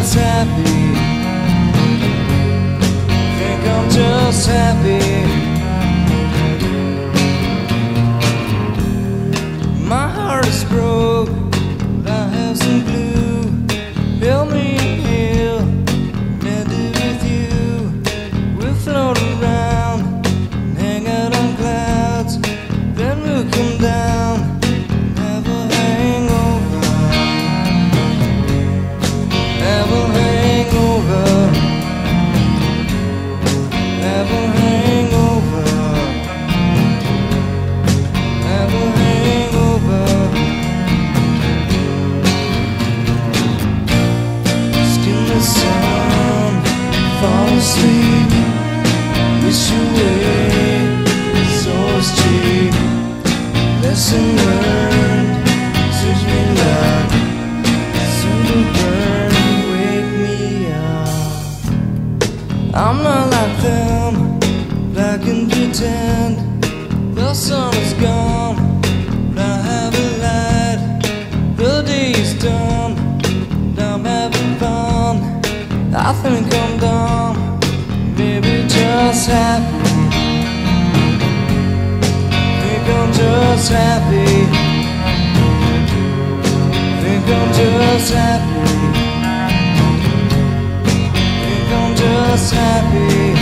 just happy. Think I'm just happy. My heart is broke, but I have some glue. Build me a hill, landed with you. We'll float around, hang out on clouds. Then we'll come down, have a hangover. Have a hangover. Have a hangover. Have a hangover. Skin the sun, fall asleep. Wish away, so it's cheap. Lesson learned, teach me love. Soon to burn, wake me up. I'm not like them, black and pretend. The sun is gone, but I have a light. The day is done, and I'm having fun. I think I'm dumb, baby, just happy. Think I'm just happy. Think I'm just happy. Think I'm just happy.